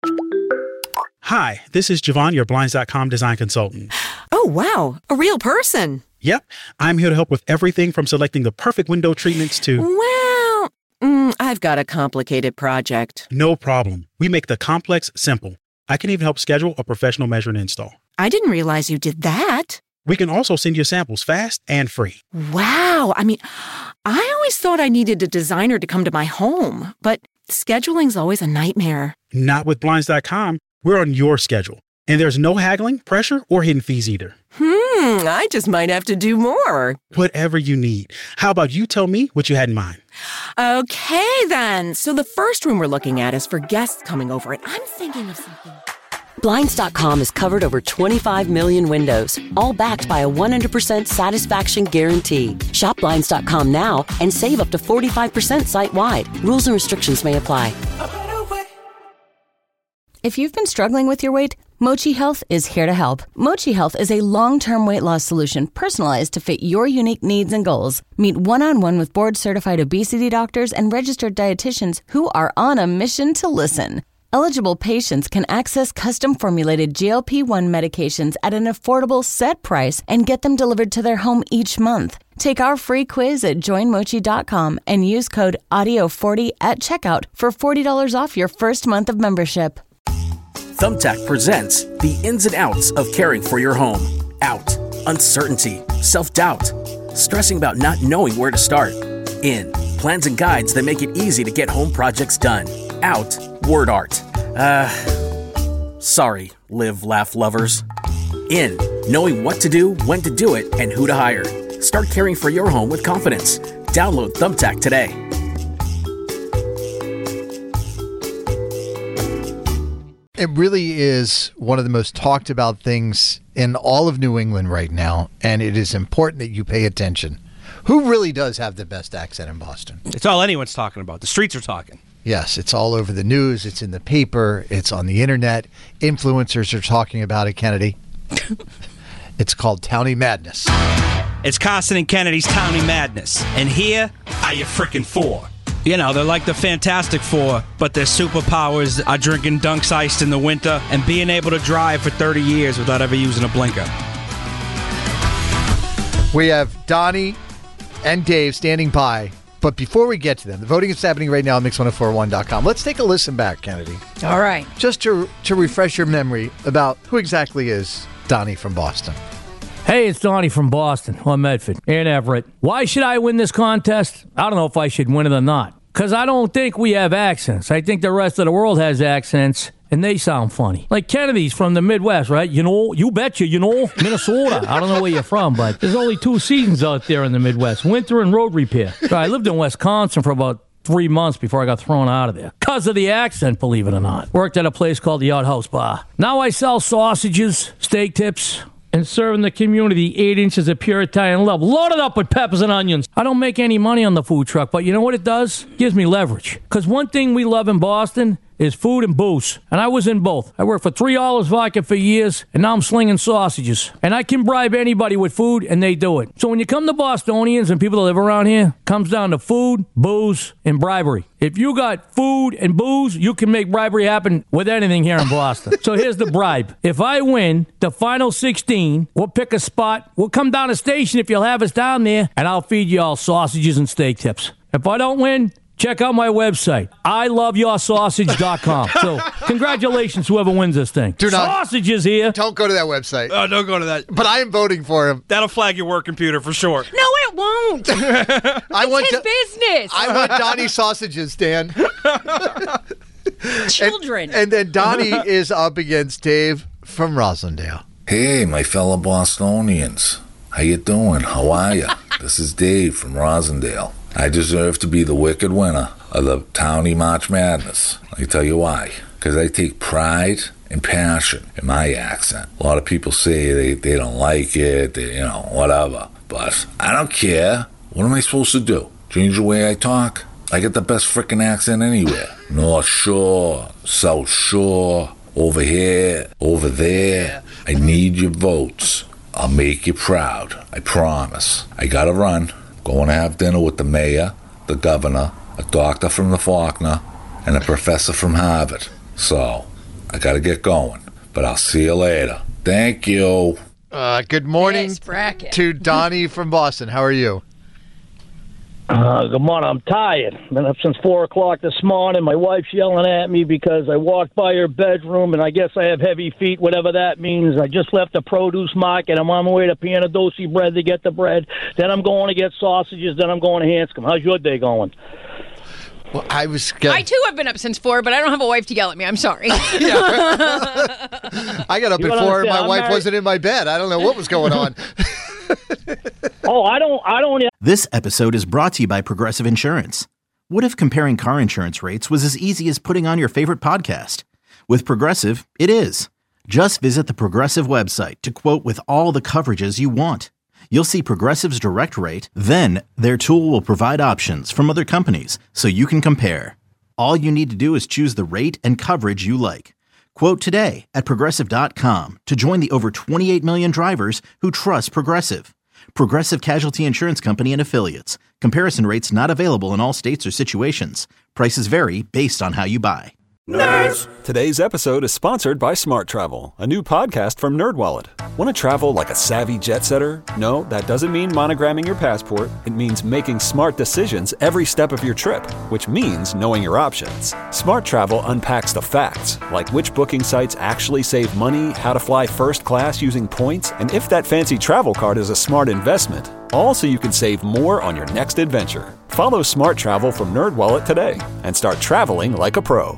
Hi, this is Javon, your Blinds.com design consultant. Oh, wow. A real person. Yep. I'm here to help with everything from selecting the perfect window treatments to... Well, I've got a complicated project. No problem. We make the complex simple. I can even help schedule a professional measure and install. I didn't realize you did that. We can also send you samples fast and free. Wow. I always thought I needed a designer to come to my home, but scheduling's always a nightmare. Not with Blinds.com. We're on your schedule. And there's no haggling, pressure, or hidden fees either. I just might have to do more. Whatever you need. How about you tell me what you had in mind? Okay, then. So the first room we're looking at is for guests coming over, and I'm thinking of something. Blinds.com has covered over 25 million windows, all backed by a 100% satisfaction guarantee. Shop Blinds.com now and save up to 45% site-wide. Rules and restrictions may apply. If you've been struggling with your weight, Mochi Health is here to help. Mochi Health is a long-term weight loss solution personalized to fit your unique needs and goals. Meet one-on-one with board-certified obesity doctors and registered dietitians who are on a mission to listen. Eligible patients can access custom-formulated GLP-1 medications at an affordable set price and get them delivered to their home each month. Take our free quiz at joinmochi.com and use code AUDIO40 at checkout for $40 off your first month of membership. Thumbtack presents the ins and outs of caring for your home. Out, uncertainty, self-doubt, stressing about not knowing where to start. In, plans and guides that make it easy to get home projects done. Out, word art. Sorry, live, laugh lovers. In, knowing what to do, when to do it, and who to hire. Start caring for your home with confidence. Download Thumbtack today. It really is one of the most talked about things in all of New England right now, and it is important that you pay attention. Who really does have the best accent in Boston? It's all anyone's talking about. The streets are talking. Yes, it's all over the news. It's in the paper. It's on the internet. Influencers are talking about it, Kennedy. It's called Townie Madness. It's Carson and Kennedy's Townie Madness. And here are your frickin' four. You know, they're like the Fantastic Four, but their superpowers are drinking Dunks Iced in the winter and being able to drive for 30 years without ever using a blinker. We have Donnie and Dave standing by. But before we get to them, the voting is happening right now on Mix1041.com. Let's take a listen back, Kennedy. All right. Just to refresh your memory about who exactly is Donnie from Boston. Hey, it's Donnie from Boston, or Medford, and Everett. Why should I win this contest? I don't know if I should win it or not. Because I don't think we have accents. I think the rest of the world has accents, and they sound funny. Like Kennedy's from the Midwest, right? You know, you betcha, Minnesota. I don't know where you're from, but there's only 2 seasons out there in the Midwest, winter and road repair. So I lived in Wisconsin for about 3 months before I got thrown out of there. Because of the accent, believe it or not. Worked at a place called the Outhouse Bar. Now I sell sausages, steak tips, and serving the community 8 inches of pure Italian love, loaded up with peppers and onions. I don't make any money on the food truck, but you know what it does? It gives me leverage. Because one thing we love in Boston is food and booze. And I was in both. I worked for $3 vodka for years, and now I'm slinging sausages. And I can bribe anybody with food, and they do it. So when you come to Bostonians and people that live around here, it comes down to food, booze, and bribery. If you got food and booze, you can make bribery happen with anything here in Boston. So here's the bribe. If I win the final 16, we'll pick a spot. We'll come down a station if you'll have us down there, and I'll feed you all sausages and steak tips. If I don't win, check out my website, iloveyoursausage.com. So, congratulations, whoever wins this thing. Sausages here. Don't go to that website. Oh, don't go to that. But I am voting for him. That'll flag your work computer for sure. No, it won't. It's his business. I want Donnie sausages, Dan. Children. And then Donnie is up against Dave from Rosendale. Hey, my fellow Bostonians. How you doing? How are you? This is Dave from Rosendale. I deserve to be the wicked winner of the Townie March Madness. Let me tell you why. Because I take pride and passion in my accent. A lot of people say they don't like it, whatever. But I don't care. What am I supposed to do? Change the way I talk? I get the best frickin' accent anywhere. North Shore, South Shore, over here, over there. I need your votes. I'll make you proud. I promise. I gotta run. Going to have dinner with the mayor, the governor, a doctor from the Faulkner, and a professor from Harvard. So, I got to get going, but I'll see you later. Thank you. Good morning to Donnie from Boston. How are you? Good morning. I'm tired. Been up since 4 o'clock this morning. My wife's yelling at me because I walked by her bedroom, and I guess I have heavy feet, whatever that means. I just left the produce market. I'm on my way to Pianadosi Bread to get the bread. Then I'm going to get sausages. Then I'm going to Hanscom. How's your day going? Well, I too have been up since 4, but I don't have a wife to yell at me. I'm sorry. I got up at 4 and my wife wasn't in my bed. I don't know what was going on. I don't. This episode is brought to you by Progressive Insurance. What if comparing car insurance rates was as easy as putting on your favorite podcast? With Progressive, it is. Just visit the Progressive website to quote with all the coverages you want. You'll see Progressive's direct rate, then their tool will provide options from other companies so you can compare. All you need to do is choose the rate and coverage you like. Quote today at Progressive.com to join the over 28 million drivers who trust Progressive. Progressive Casualty Insurance Company and Affiliates. Comparison rates not available in all states or situations. Prices vary based on how you buy. Nerds! Today's episode is sponsored by Smart Travel, a new podcast from NerdWallet. Want to travel like a savvy jet setter? No, that doesn't mean monogramming your passport. It means making smart decisions every step of your trip, which means knowing your options. Smart Travel unpacks the facts, like which booking sites actually save money, how to fly first class using points, and if that fancy travel card is a smart investment. All so you can save more on your next adventure. Follow Smart Travel from NerdWallet today and start traveling like a pro.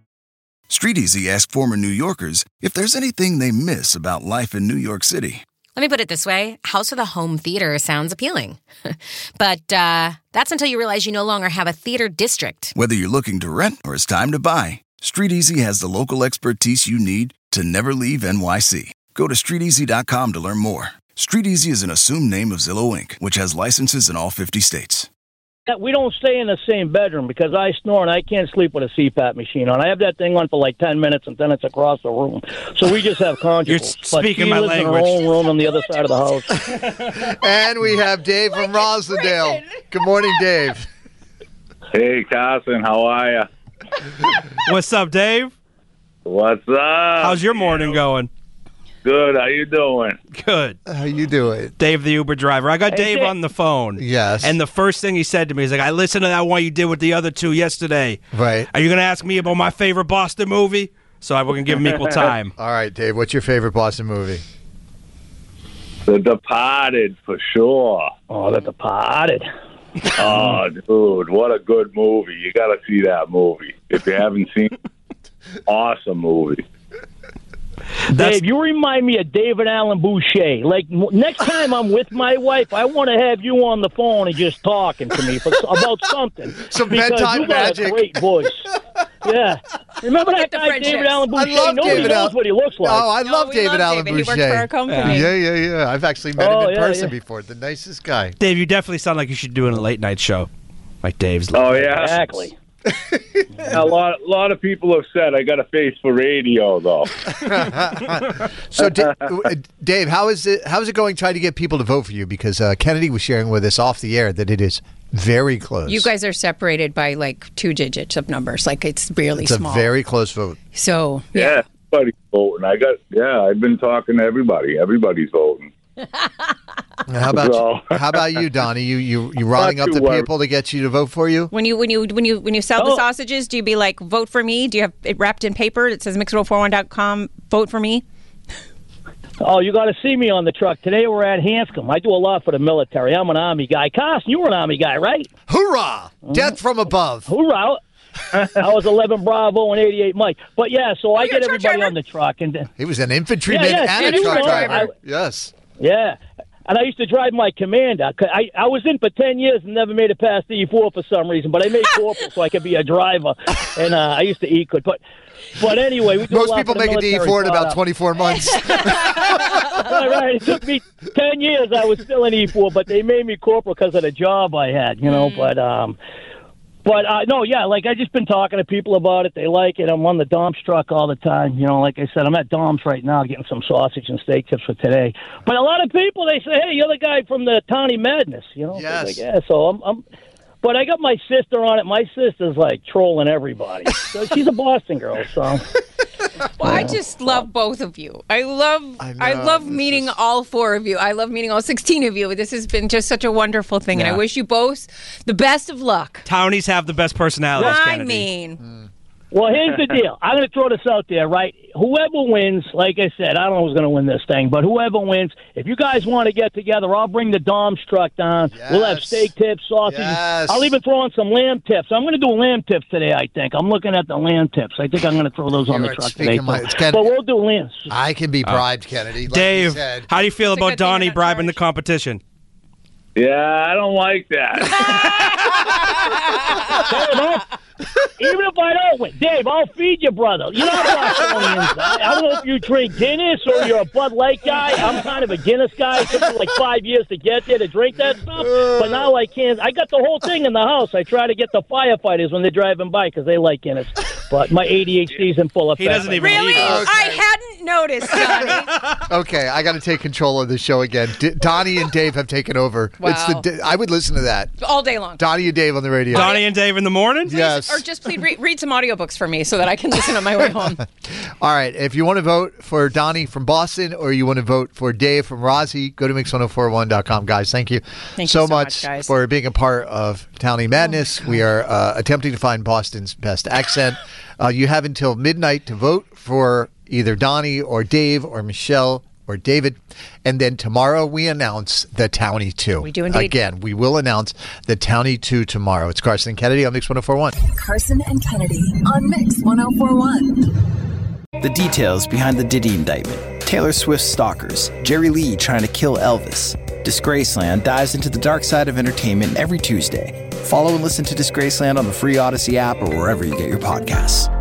StreetEasy asked former New Yorkers if there's anything they miss about life in New York City. Let me put it this way. House with a home theater sounds appealing. But that's until you realize you no longer have a theater district. Whether you're looking to rent or it's time to buy, StreetEasy has the local expertise you need to never leave NYC. Go to StreetEasy.com to learn more. StreetEasy is an assumed name of Zillow Inc., which has licenses in all 50 states. We don't stay in the same bedroom because I snore and I can't sleep with a CPAP machine on. I have that thing on for like 10 minutes and then it's across the room. So we just have conjugals. You're speaking my language. In her own room on the other side of the house. And we have Dave from Rosendale. Good morning, Dave. Hey, Carson. How are you? What's up, Dave? What's up? How's your morning going? Good. How you doing? Good. How you doing? Dave, the Uber driver. I got Dave on the phone. Yes. And the first thing he said to me is like, I listened to that one you did with the other two yesterday. Right. Are you going to ask me about my favorite Boston movie? So we're going to give him equal time. All right, Dave, what's your favorite Boston movie? The Departed, for sure. Oh, The Departed. Oh, dude, what a good movie. You got to see that movie. If you haven't seen it, awesome movie. Dave, you remind me of David Allen Boucher. Like, next time I'm with my wife, I want to have you on the phone and just talking to me about something. Some because bedtime you got magic. A great voice. Yeah. Remember that guy, David Allen Boucher? I love Nobody David knows what he looks like. Oh, I love David Allen Boucher. He works for our company. Yeah. I've actually met him in person before. The nicest guy. Dave, you definitely sound like you should do a late night show. Like Dave's. Oh, yeah? Exactly. A lot of people have said I got a face for radio, though. So, Dave, how is it going trying to get people to vote for you? Because Kennedy was sharing with us off the air that it is very close. You guys are separated by like 2 digits of numbers. Like it's really it's small. It's a very close vote. So yeah, everybody's voting. I've been talking to everybody. Everybody's voting. How about you, Donnie? You riling up the people to get you to vote for you? When you sell the sausages, do you be like, vote for me? Do you have it wrapped in paper? It says Mixer401.com, vote for me. Oh, you got to see me on the truck. Today we're at Hanscom. I do a lot for the military. I'm an Army guy. Carson, you were an Army guy, right? Hoorah! Death from above. Hoorah! I was 11 Bravo and 88 Mike. But yeah, so I get everybody on the truck. And he was an infantryman and a truck driver. Yes. Yeah. And I used to drive my Commander. I was in for 10 years and never made it past the E4 for some reason, but I made corporal so I could be a driver. And I used to eat good. But anyway, we do most people make it to E4 in about 24 months. Right. It took me 10 years. I was still in E4, but they made me corporal because of the job I had, you know. But no, yeah, like I just been talking to people about it. They like it. I'm on the Dom's truck all the time. You know, like I said, I'm at Dom's right now getting some sausage and steak tips for today. But a lot of people, they say, hey, you're the guy from the Townie Madness, you know? Yes. Like, yeah, so I'm but I got my sister on it. My sister's like trolling everybody. So she's a Boston girl, so. Well, I just love both of you. I love meeting all 4 of you. I love meeting all 16 of you. This has been just such a wonderful thing, and I wish you both the best of luck. Townies have the best personalities, Kennedy. Well, here's the deal. I'm going to throw this out there, right? Whoever wins, like I said, I don't know who's going to win this thing, but whoever wins, if you guys want to get together, I'll bring the Dom's truck down. Yes. We'll have steak tips, sausages. Yes. I'll even throw on some lamb tips. I'm going to do lamb tips today, I think. I'm looking at the lamb tips. I think I'm going to throw those on the truck today. But we'll do lambs. I can be bribed, Kennedy. Like Dave, how do you feel about Donnie bribing the competition? Yeah, I don't like that. Even if I don't win, Dave, I'll feed you, brother. You know Bostonians. I don't know if you drink Guinness or you're a Bud Light guy. I'm kind of a Guinness guy. It took me like 5 years to get there to drink that stuff. But now I can't. I got the whole thing in the house. I try to get the firefighters when they're driving by because they like Guinness. But my ADHD's in full effect. He doesn't even really? eat it. I hadn't noticed, Donnie. Okay, I got to take control of the show again. Donnie and Dave have taken over. Wow. I would listen to that. All day long. Donnie and Dave on the radio. Donnie and Dave in the morning? Yes. Or just please read some audiobooks for me so that I can listen on my way home. All right. If you want to vote for Donnie from Boston or you want to vote for Dave from Rossi, go to mix1041.com. Guys, thank you so much guys. for being a part of Townie Madness. We are attempting to find Boston's best accent. You have until midnight to vote for either Donnie or Dave or Michelle or David. And then tomorrow we announce the Townie 2. We do indeed. Again, we will announce the Townie 2 tomorrow. It's Carson and Kennedy on Mix 104.1. Carson and Kennedy on Mix 104.1. The details behind the Diddy indictment. Taylor Swift's stalkers. Jerry Lee trying to kill Elvis. Disgraceland dives into the dark side of entertainment every Tuesday. Follow and listen to Disgraceland on the free Odyssey app or wherever you get your podcasts.